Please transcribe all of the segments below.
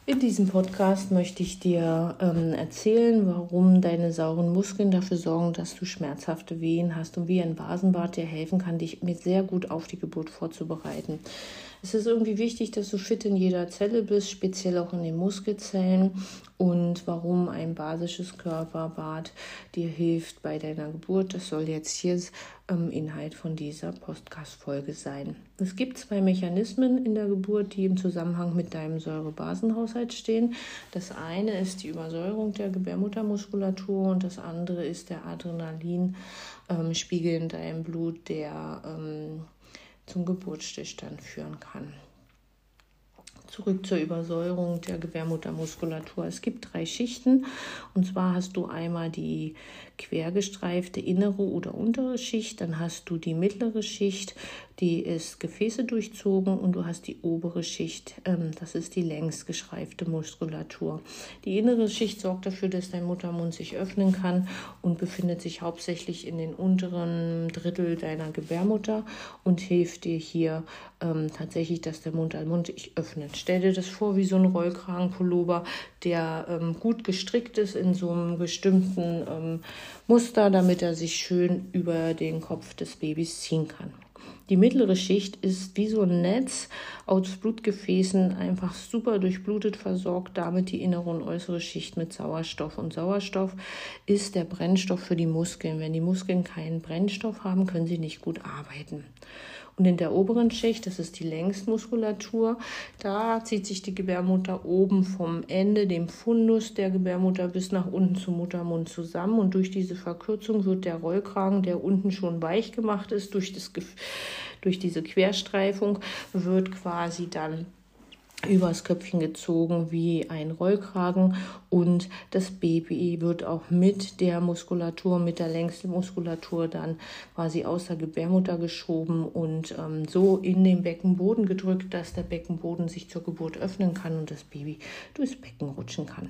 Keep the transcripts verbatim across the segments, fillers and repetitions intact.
In diesem Podcast möchte ich dir ähm, erzählen, warum deine sauren Muskeln dafür sorgen, dass du schmerzhafte Wehen hast und wie ein Basenbad dir helfen kann, dich mit sehr gut auf die Geburt vorzubereiten. Es ist irgendwie wichtig, dass du fit in jeder Zelle bist, speziell auch in den Muskelzellen, und warum ein basisches Körperbad dir hilft bei deiner Geburt. Das soll jetzt hier ähm, Inhalt von dieser Podcast-Folge sein. Es gibt zwei Mechanismen in der Geburt, die im Zusammenhang mit deinem Säurebasenhaushalt stehen. Das eine ist die Übersäuerung der Gebärmuttermuskulatur und das andere ist der Adrenalinspiegel ähm, in deinem Blut, der ähm, zum Geburtsstillstand führen kann. Zurück zur Übersäuerung der Gebärmuttermuskulatur. Es gibt drei Schichten, und zwar hast du einmal die quergestreifte innere oder untere Schicht, dann hast du die mittlere Schicht, die ist Gefäße durchzogen, und du hast die obere Schicht, ähm, das ist die längs gestreifte Muskulatur. Die innere Schicht sorgt dafür, dass dein Muttermund sich öffnen kann und befindet sich hauptsächlich in den unteren Drittel deiner Gebärmutter und hilft dir hier ähm, tatsächlich, dass der Mund-Mund sich öffnet. Stell dir das vor wie so ein Rollkragenpullover, der ähm, gut gestrickt ist in so einem bestimmten ähm, Muster, damit er sich schön über den Kopf des Babys ziehen kann. Die mittlere Schicht ist wie so ein Netz aus Blutgefäßen, einfach super durchblutet, versorgt damit die innere und äußere Schicht mit Sauerstoff. Und Sauerstoff ist der Brennstoff für die Muskeln. Wenn die Muskeln keinen Brennstoff haben, können sie nicht gut arbeiten. Und in der oberen Schicht, das ist die Längsmuskulatur, da zieht sich die Gebärmutter oben vom Ende, dem Fundus der Gebärmutter, bis nach unten zum Muttermund zusammen. Und durch diese Verkürzung wird der Rollkragen, der unten schon weich gemacht ist, durch, das, durch diese Querstreifung, wird quasi dann übers Köpfchen gezogen wie ein Rollkragen, und das Baby wird auch mit der Muskulatur, mit der Längsmuskulatur dann quasi aus der Gebärmutter geschoben und ähm, so in den Beckenboden gedrückt, dass der Beckenboden sich zur Geburt öffnen kann und das Baby durchs Becken rutschen kann.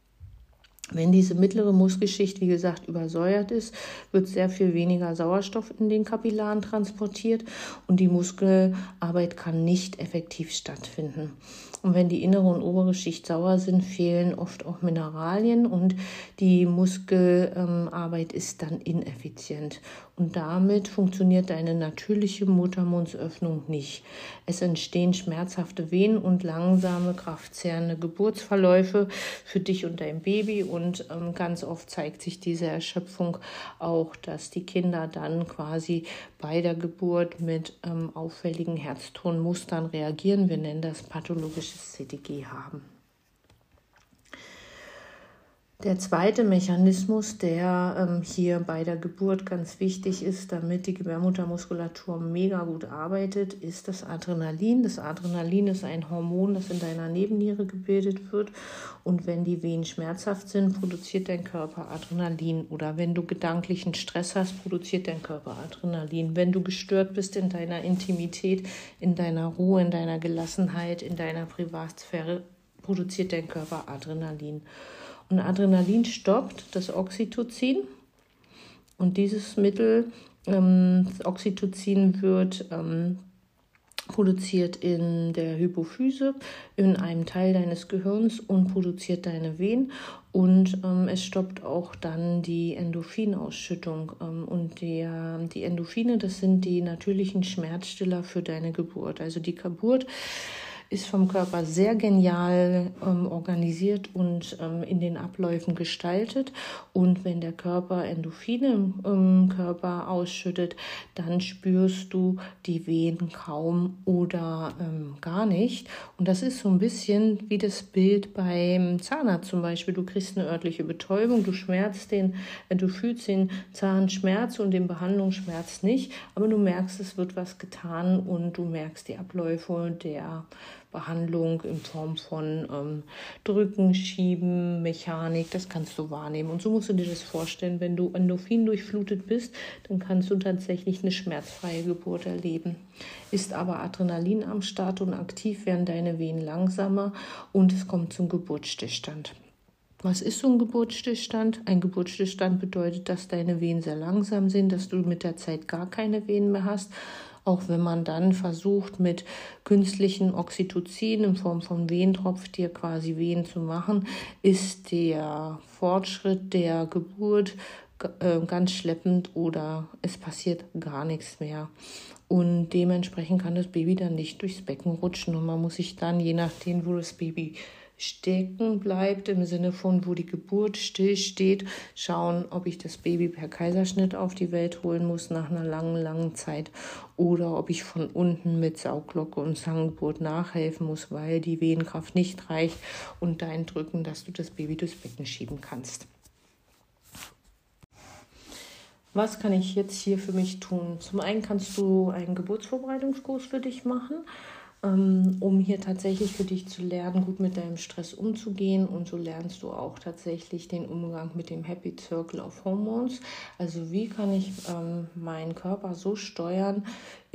Wenn diese mittlere Muskelschicht, wie gesagt, übersäuert ist, wird sehr viel weniger Sauerstoff in den Kapillaren transportiert und die Muskelarbeit kann nicht effektiv stattfinden. Und wenn die innere und obere Schicht sauer sind, fehlen oft auch Mineralien und die Muskelarbeit ist dann ineffizient. Und damit funktioniert deine natürliche Muttermundsöffnung nicht. Es entstehen schmerzhafte Wehen und langsame, kraftzehrende Geburtsverläufe für dich und dein Baby. Und ähm, ganz oft zeigt sich diese Erschöpfung auch, dass die Kinder dann quasi bei der Geburt mit ähm, auffälligen Herztonmustern reagieren. Wir nennen das pathologisches C T G haben. Der zweite Mechanismus, der ähm, hier bei der Geburt ganz wichtig ist, damit die Gebärmuttermuskulatur mega gut arbeitet, ist das Adrenalin. Das Adrenalin ist ein Hormon, das in deiner Nebenniere gebildet wird. Und wenn die Wehen schmerzhaft sind, produziert dein Körper Adrenalin. Oder wenn du gedanklichen Stress hast, produziert dein Körper Adrenalin. Wenn du gestört bist in deiner Intimität, in deiner Ruhe, in deiner Gelassenheit, in deiner Privatsphäre, produziert dein Körper Adrenalin. Und Adrenalin stoppt das Oxytocin, und dieses Mittel, ähm, das Oxytocin, wird ähm, produziert in der Hypophyse, in einem Teil deines Gehirns, und produziert deine Wehen. Und ähm, es stoppt auch dann die Endorphinausschüttung. Ähm, und die, äh, die Endorphine, das sind die natürlichen Schmerzstiller für deine Geburt. Also die Geburt ist vom Körper sehr genial ähm, organisiert und ähm, in den Abläufen gestaltet. Und wenn der Körper Endorphine im Körper ausschüttet, dann spürst du die Wehen kaum oder ähm, gar nicht. Und das ist so ein bisschen wie das Bild beim Zahnarzt zum Beispiel. Du kriegst eine örtliche Betäubung, du schmerzt den, äh, du fühlst den Zahnschmerz und den Behandlungsschmerz nicht, aber du merkst, es wird was getan und du merkst die Abläufe der Behandlung in Form von ähm, Drücken, Schieben, Mechanik, das kannst du wahrnehmen. Und so musst du dir das vorstellen, wenn du Endorphin durchflutet bist, dann kannst du tatsächlich eine schmerzfreie Geburt erleben. Ist aber Adrenalin am Start und aktiv, werden deine Wehen langsamer und es kommt zum Geburtsstillstand. Was ist so ein Geburtsstillstand? Ein Geburtsstillstand bedeutet, dass deine Wehen sehr langsam sind, dass du mit der Zeit gar keine Wehen mehr hast. Auch wenn man dann versucht, mit künstlichen Oxytocin in Form von Wehentropf dir quasi Wehen zu machen, ist der Fortschritt der Geburt ganz schleppend oder es passiert gar nichts mehr. Und dementsprechend kann das Baby dann nicht durchs Becken rutschen und man muss sich dann, je nachdem, wo das Baby stecken bleibt, im Sinne von, wo die Geburt still steht, schauen, ob ich das Baby per Kaiserschnitt auf die Welt holen muss nach einer langen, langen Zeit oder ob ich von unten mit Sauglocke und Zangengeburt nachhelfen muss, weil die Wehenkraft nicht reicht und dein Drücken, dass du das Baby durchs Becken schieben kannst. Was kann ich jetzt hier für mich tun? Zum einen kannst du einen Geburtsvorbereitungskurs für dich machen, um hier tatsächlich für dich zu lernen, gut mit deinem Stress umzugehen. Und so lernst du auch tatsächlich den Umgang mit dem Happy Circle of Hormones. Also wie kann ich ähm, meinen Körper so steuern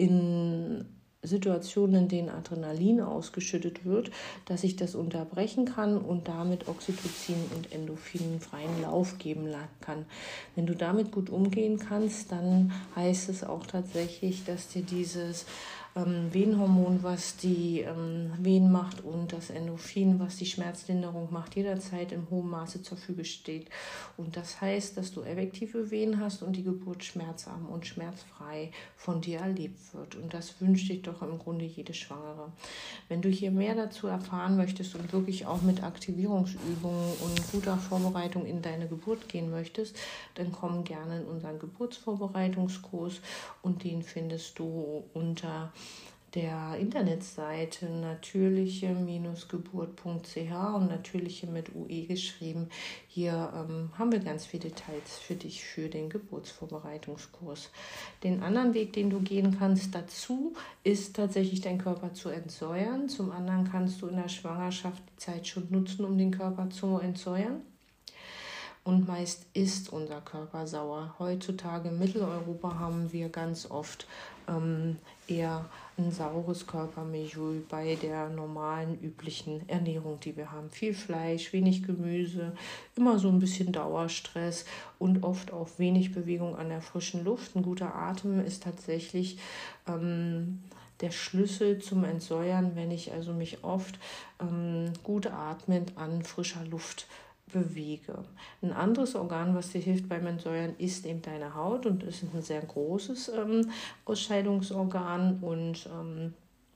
in Situationen, in denen Adrenalin ausgeschüttet wird, dass ich das unterbrechen kann und damit Oxytocin und Endorphinen freien Lauf geben kann. Wenn du damit gut umgehen kannst, dann heißt es auch tatsächlich, dass dir dieses ähm, Wehenhormon, was die ähm, Wehen macht, und das Endorphin, was die Schmerzlinderung macht, jederzeit im hohen Maße zur Verfügung steht. Und das heißt, dass du effektive Wehen hast und die Geburt schmerzarm und schmerzfrei von dir erlebt wird. Und das wünscht dich doch im Grunde jede Schwangere. Wenn du hier mehr dazu erfahren möchtest und wirklich auch mit Aktivierungsübungen und guter Vorbereitung in deine Geburt gehen möchtest, dann komm gerne in unseren Geburtsvorbereitungskurs und den findest du unter der Internetseite natürliche Geburt punkt c h und natürliche mit U E geschrieben. Hier ähm, haben wir ganz viele Details für dich für den Geburtsvorbereitungskurs. Den anderen Weg, den du gehen kannst dazu, ist tatsächlich deinen Körper zu entsäuern. Zum anderen kannst du in der Schwangerschaft die Zeit schon nutzen, um den Körper zu entsäuern. Und meist ist unser Körper sauer. Heutzutage in Mitteleuropa haben wir ganz oft ähm, eher ein saures Körpermilieu bei der normalen, üblichen Ernährung, die wir haben. Viel Fleisch, wenig Gemüse, immer so ein bisschen Dauerstress und oft auch wenig Bewegung an der frischen Luft. Ein guter Atem ist tatsächlich ähm, der Schlüssel zum Entsäuern, wenn ich also mich oft ähm, gut atmend an frischer Luft bewege. Ein anderes Organ, was dir hilft beim Entsäuern, ist eben deine Haut und ist ein sehr großes ähm, Ausscheidungsorgan und ähm,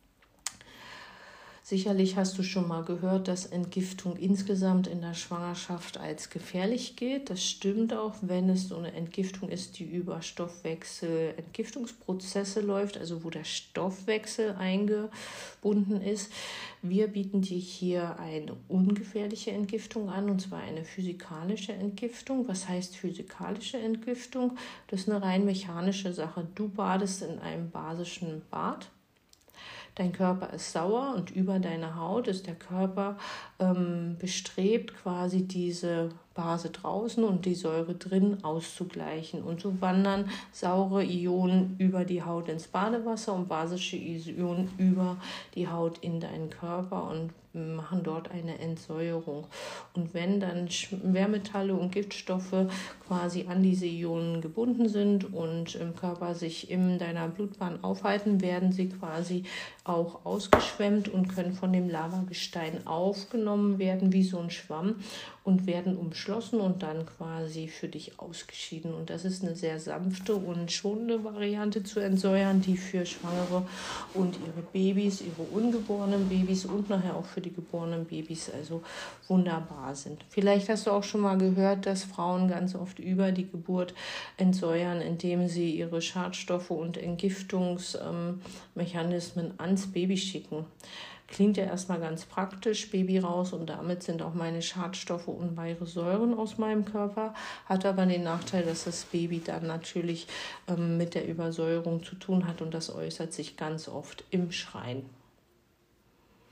sicherlich hast du schon mal gehört, dass Entgiftung insgesamt in der Schwangerschaft als gefährlich gilt. Das stimmt auch, wenn es so eine Entgiftung ist, die über Stoffwechsel-Entgiftungsprozesse läuft, also wo der Stoffwechsel eingebunden ist. Wir bieten dir hier eine ungefährliche Entgiftung an, und zwar eine physikalische Entgiftung. Was heißt physikalische Entgiftung? Das ist eine rein mechanische Sache. Du badest in einem basischen Bad. Dein Körper ist sauer und über deine Haut ist der Körper ähm, bestrebt, quasi diese Base draußen und die Säure drin auszugleichen. Und so wandern saure Ionen über die Haut ins Badewasser und basische Ionen über die Haut in deinen Körper und machen dort eine Entsäuerung. Und wenn dann Schwermetalle und Giftstoffe quasi an diese Ionen gebunden sind und im Körper sich in deiner Blutbahn aufhalten, werden sie quasi auch ausgeschwemmt und können von dem Lavagestein aufgenommen werden wie so ein Schwamm und werden umschlossen und dann quasi für dich ausgeschieden. Und das ist eine sehr sanfte und schonende Variante zu entsäuern, die für Schwangere und ihre Babys, ihre ungeborenen Babys und nachher auch für die geborenen Babys also wunderbar sind. Vielleicht hast du auch schon mal gehört, dass Frauen ganz oft über die Geburt entsäuern, indem sie ihre Schadstoffe und Entgiftungsmechanismen ans Baby schicken. Klingt ja erstmal ganz praktisch, Baby raus, und damit sind auch meine Schadstoffe und weiche Säuren aus meinem Körper. Hat aber den Nachteil, dass das Baby dann natürlich ähm, mit der Übersäuerung zu tun hat und das äußert sich ganz oft im Schreien.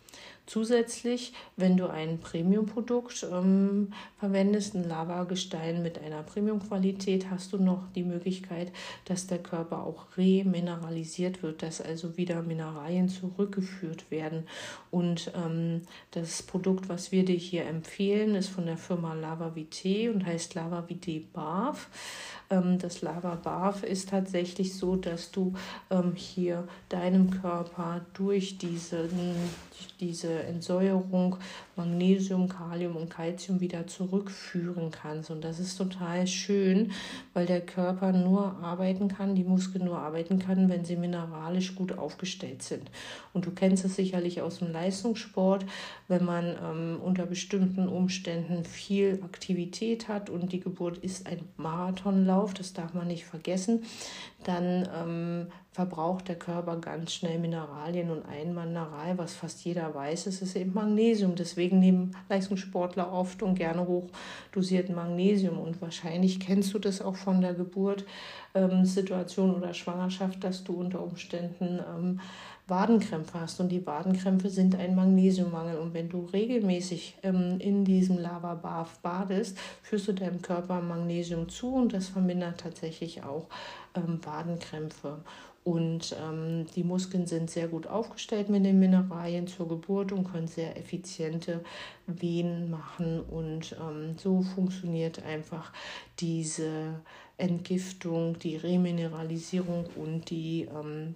Zusätzlich, wenn du ein Premium-Produkt ähm, verwendest, ein Lavagestein mit einer Premium-Qualität, hast du noch die Möglichkeit, dass der Körper auch remineralisiert wird, dass also wieder Mineralien zurückgeführt werden. Und ähm, das Produkt, was wir dir hier empfehlen, ist von der Firma LavaVité und heißt LavaVité Bath. Ähm, das Lava Bath ist tatsächlich so, dass du ähm, hier deinem Körper durch diese, diese Entsäuerung Magnesium, Kalium und Calcium wieder zurückführen kannst. Und das ist total schön, weil der Körper nur arbeiten kann, die Muskeln nur arbeiten kann, wenn sie mineralisch gut aufgestellt sind. Und du kennst es sicherlich aus dem Leistungssport, wenn man ähm, unter bestimmten Umständen viel Aktivität hat und die Geburt ist ein Marathonlauf, das darf man nicht vergessen, dann ähm, verbraucht der Körper ganz schnell Mineralien und ein Mineral, was fast jeder weiß, es ist eben Magnesium. Deswegen nehmen Leistungssportler oft und gerne hochdosierten Magnesium. Und wahrscheinlich kennst du das auch von der Geburt, ähm, Situation oder Schwangerschaft, dass du unter Umständen ähm, Wadenkrämpfe hast. Und die Wadenkrämpfe sind ein Magnesiummangel. Und wenn du regelmäßig ähm, in diesem Lava Bath badest, führst du deinem Körper Magnesium zu und das vermindert tatsächlich auch ähm, Wadenkrämpfe. Und ähm, die Muskeln sind sehr gut aufgestellt mit den Mineralien zur Geburt und können sehr effiziente Wehen machen. Und ähm, so funktioniert einfach diese Entgiftung, die Remineralisierung und die ähm,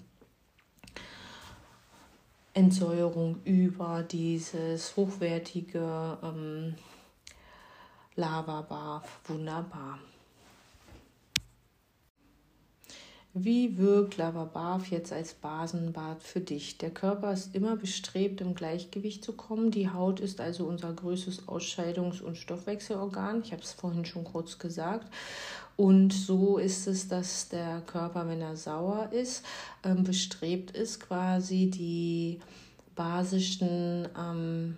Entsäuerung über dieses hochwertige ähm, Lava Bath. Wunderbar. Wie wirkt Lava Bath jetzt als Basenbad für dich? Der Körper ist immer bestrebt, im Gleichgewicht zu kommen. Die Haut ist also unser größtes Ausscheidungs- und Stoffwechselorgan. Ich habe es vorhin schon kurz gesagt. Und so ist es, dass der Körper, wenn er sauer ist, ähm, bestrebt ist, quasi die basischen ähm,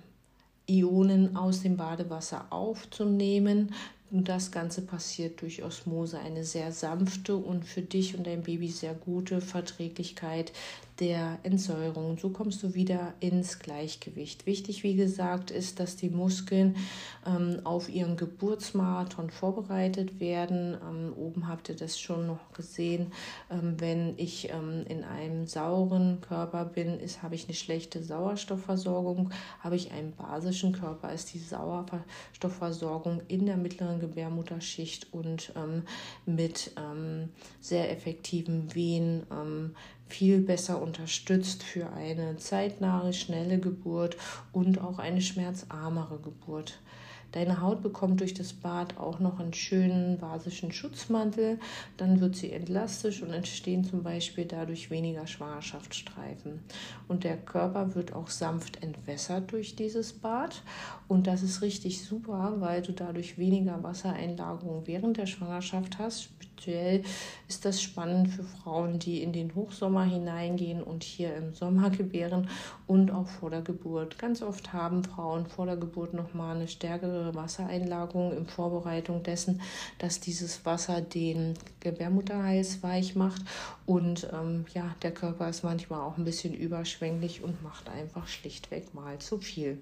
Ionen aus dem Badewasser aufzunehmen. Und das Ganze passiert durch Osmose, eine sehr sanfte und für dich und dein Baby sehr gute Verträglichkeit der Entsäuerung. So kommst du wieder ins Gleichgewicht. Wichtig, wie gesagt, ist, dass die Muskeln ähm, auf ihren Geburtsmarathon vorbereitet werden. Ähm, oben habt ihr das schon noch gesehen. Ähm, wenn ich ähm, in einem sauren Körper bin, ist, habe ich eine schlechte Sauerstoffversorgung. Habe ich einen basischen Körper, ist die Sauerstoffversorgung in der mittleren Gebärmutterschicht und ähm, mit ähm, sehr effektiven Wehen ähm, viel besser unterstützt für eine zeitnahe, schnelle Geburt und auch eine schmerzarmere Geburt. Deine Haut bekommt durch das Bad auch noch einen schönen basischen Schutzmantel. Dann wird sie elastisch und entstehen zum Beispiel dadurch weniger Schwangerschaftsstreifen. Und der Körper wird auch sanft entwässert durch dieses Bad. Und das ist richtig super, weil du dadurch weniger Wassereinlagerung während der Schwangerschaft hast. Speziell ist das spannend für Frauen, die in den Hochsommer hineingehen und hier im Sommer gebären und auch vor der Geburt. Ganz oft haben Frauen vor der Geburt nochmal eine stärkere Wassereinlagerung in Vorbereitung dessen, dass dieses Wasser den Gebärmutterhals weich macht. Und ähm, ja, der Körper ist manchmal auch ein bisschen überschwänglich und macht einfach schlichtweg mal zu viel.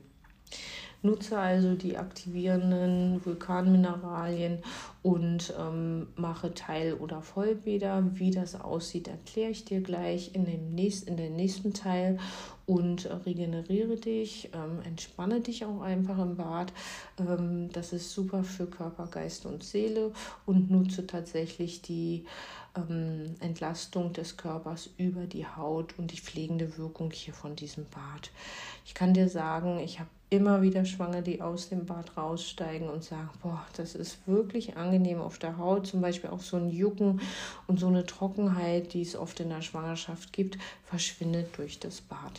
Nutze also die aktivierenden Vulkanmineralien und ähm, mache Teil- oder Vollbäder. Wie das aussieht, erkläre ich dir gleich in dem nächsten, in dem nächsten Teil. Und äh, regeneriere dich, ähm, entspanne dich auch einfach im Bad. Ähm, das ist super für Körper, Geist und Seele und nutze tatsächlich die ähm, Entlastung des Körpers über die Haut und die pflegende Wirkung hier von diesem Bad. Ich kann dir sagen, ich habe immer wieder Schwangere, die aus dem Bad raussteigen und sagen, boah, das ist wirklich angenehm auf der Haut. Zum Beispiel auch so ein Jucken und so eine Trockenheit, die es oft in der Schwangerschaft gibt, verschwindet durch das Bad.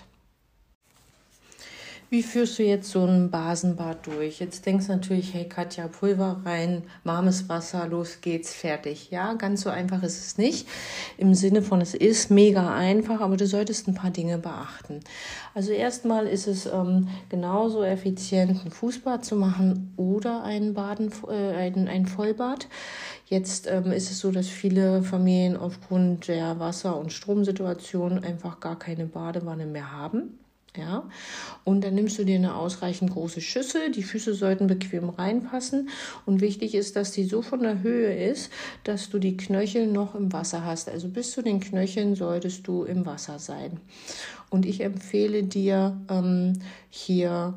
Wie führst du jetzt so ein Basenbad durch? Jetzt denkst du natürlich, hey Katja, Pulver rein, warmes Wasser, los geht's, fertig. Ja, ganz so einfach ist es nicht. Im Sinne von, es ist mega einfach, aber du solltest ein paar Dinge beachten. Also erstmal ist es ähm, genauso effizient, ein Fußbad zu machen oder ein, Baden, äh, ein, ein Vollbad. Jetzt ähm, ist es so, dass viele Familien aufgrund der Wasser- und Stromsituation einfach gar keine Badewanne mehr haben. Ja, und dann nimmst du dir eine ausreichend große Schüssel. Die Füße sollten bequem reinpassen. Und wichtig ist, dass die so von der Höhe ist, dass du die Knöchel noch im Wasser hast. Also bis zu den Knöcheln solltest du im Wasser sein. Und ich empfehle dir ähm, hier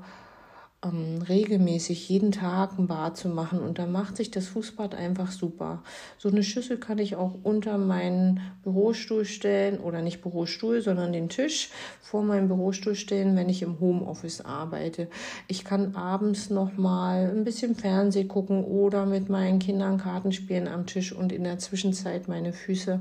ähm, regelmäßig jeden Tag ein Bad zu machen. Und da macht sich das Fußbad einfach super. So eine Schüssel kann ich auch unter meinen Bürostuhl stellen, oder nicht Bürostuhl, sondern den Tisch vor meinem Bürostuhl stellen, wenn ich im Homeoffice arbeite. Ich kann abends noch mal ein bisschen Fernsehen gucken oder mit meinen Kindern Karten spielen am Tisch und in der Zwischenzeit meine Füße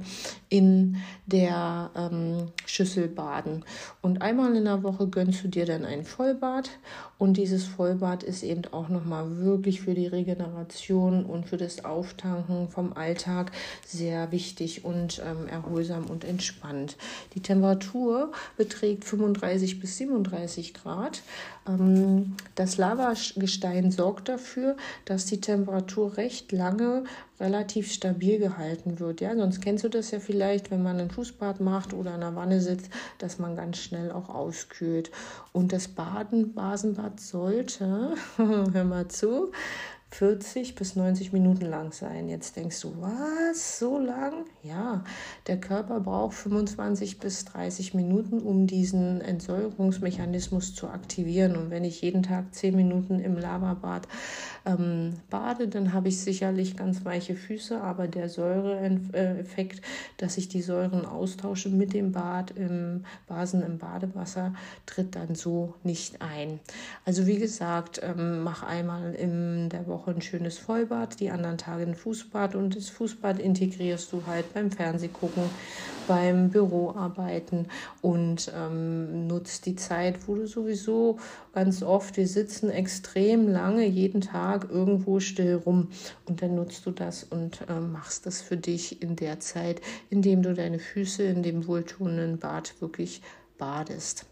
in der ähm, Schüssel baden. Und einmal in der Woche gönnst du dir dann ein Vollbad, und dieses Vollbad ist eben auch nochmal wirklich für die Regeneration und für das Auftanken vom Alltag sehr wichtig und ähm, erholsam und entspannt. Die Temperatur beträgt fünfunddreißig bis siebenunddreißig Grad. Ähm, das Lavagestein sorgt dafür, dass die Temperatur recht lange relativ stabil gehalten wird. Ja, sonst kennst du das ja vielleicht, wenn man ein Fußbad macht oder in der Wanne sitzt, dass man ganz schnell auch auskühlt. Und das Baden, Basenbad sollte, hör mal zu, vierzig bis neunzig Minuten lang sein. Jetzt denkst du, was, so lang? Ja, der Körper braucht fünfundzwanzig bis dreißig Minuten, um diesen Entsäuerungsmechanismus zu aktivieren. Und wenn ich jeden Tag zehn Minuten im Lavabad ähm, bade, dann habe ich sicherlich ganz weiche Füße, aber der Säureeffekt, dass ich die Säuren austausche mit dem Bad im Basen im Badewasser, tritt dann so nicht ein. Also wie gesagt, ähm, mach einmal in der Woche ein schönes Vollbad, die anderen Tage ein Fußbad, und das Fußbad integrierst du halt beim Fernsehgucken, beim Büroarbeiten und ähm, nutzt die Zeit, wo du sowieso ganz oft, wir sitzen extrem lange jeden Tag irgendwo still rum, und dann nutzt du das und äh, machst das für dich in der Zeit, indem du deine Füße in dem wohltuenden Bad wirklich badest.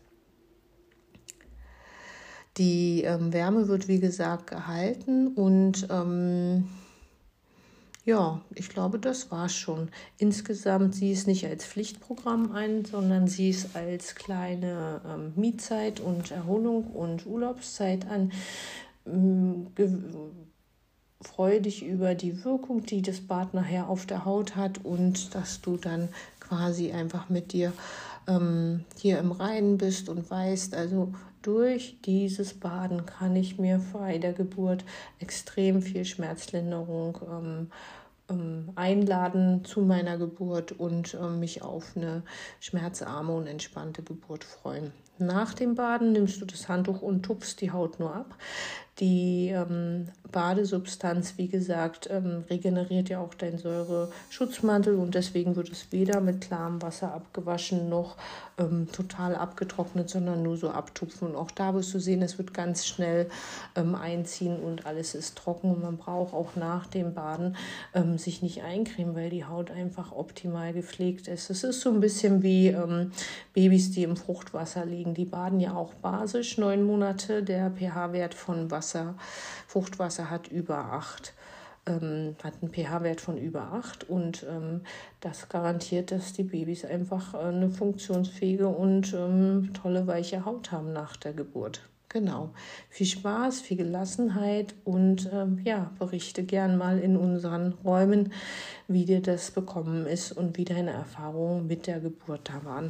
Die ähm, Wärme wird, wie gesagt, gehalten, und ähm, ja, ich glaube, das war's schon. Insgesamt sieh es nicht als Pflichtprogramm ein, sondern sieh es als kleine ähm, Mietzeit und Erholung und Urlaubszeit an. Ähm, Freue dich über die Wirkung, die das Bad nachher auf der Haut hat, und dass du dann quasi einfach mit dir ähm, hier im Reinen bist und weißt, also durch dieses Baden kann ich mir vor der Geburt extrem viel Schmerzlinderung ähm, ähm, einladen zu meiner Geburt und ähm, mich auf eine schmerzarme und entspannte Geburt freuen. Nach dem Baden nimmst du das Handtuch und tupfst die Haut nur ab. Die ähm, Badesubstanz, wie gesagt, ähm, regeneriert ja auch deinen Säureschutzmantel, und deswegen wird es weder mit klarem Wasser abgewaschen noch ähm, total abgetrocknet, sondern nur so abtupfen. Und auch da wirst du sehen, es wird ganz schnell ähm, einziehen und alles ist trocken, und man braucht auch nach dem Baden ähm, sich nicht eincremen, weil die Haut einfach optimal gepflegt ist. Es ist so ein bisschen wie ähm, Babys, die im Fruchtwasser liegen. Die baden ja auch basisch neun Monate. Der pH-Wert von Wasser, Fruchtwasser hat über acht, ähm, hat einen pH-Wert von über acht, und ähm, das garantiert, dass die Babys einfach äh, eine funktionsfähige und ähm, tolle weiche Haut haben nach der Geburt. Genau. Viel Spaß, viel Gelassenheit, und ähm, ja, berichte gern mal in unseren Räumen, wie dir das bekommen ist und wie deine Erfahrungen mit der Geburt da waren.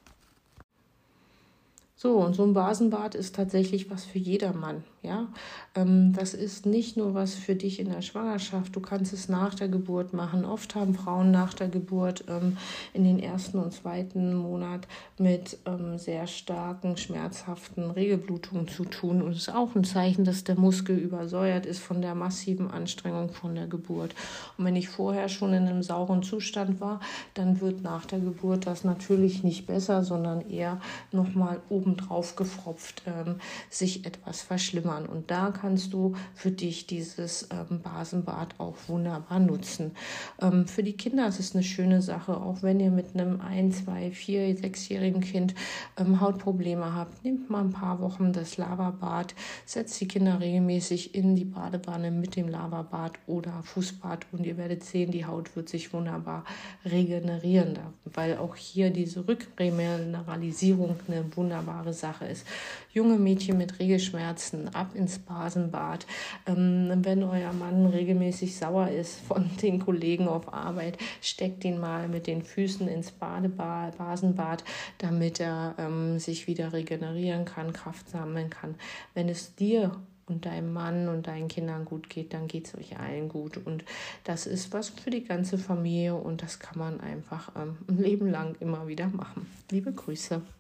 So, und so ein Basenbad ist tatsächlich was für jedermann. Ja, ähm, das ist nicht nur was für dich in der Schwangerschaft. Du kannst es nach der Geburt machen. Oft haben Frauen nach der Geburt ähm, in den ersten und zweiten Monat mit ähm, sehr starken, schmerzhaften Regelblutungen zu tun. Und es ist auch ein Zeichen, dass der Muskel übersäuert ist von der massiven Anstrengung von der Geburt. Und wenn ich vorher schon in einem sauren Zustand war, dann wird nach der Geburt das natürlich nicht besser, sondern eher nochmal obendrauf gefropft, ähm, sich etwas verschlimmern. Und da kannst du für dich dieses ähm, Basenbad auch wunderbar nutzen. Ähm, für die Kinder ist es eine schöne Sache, auch wenn ihr mit einem ein, zwei, vier, sechsjährigen Kind ähm, Hautprobleme habt. Nehmt mal ein paar Wochen das Lavabad, setzt die Kinder regelmäßig in die Badewanne mit dem Lavabad oder Fußbad, und ihr werdet sehen, die Haut wird sich wunderbar regenerieren, weil auch hier diese Rückremineralisierung eine wunderbare wunderbare Sache ist. Junge Mädchen mit Regelschmerzen, ab ins Basenbad. Ähm, wenn euer Mann regelmäßig sauer ist von den Kollegen auf Arbeit, steckt ihn mal mit den Füßen ins Badebad, Basenbad, damit er ähm, sich wieder regenerieren kann, Kraft sammeln kann. Wenn es dir und deinem Mann und deinen Kindern gut geht, dann geht es euch allen gut. Und das ist was für die ganze Familie und das kann man einfach ähm, ein Leben lang immer wieder machen. Liebe Grüße.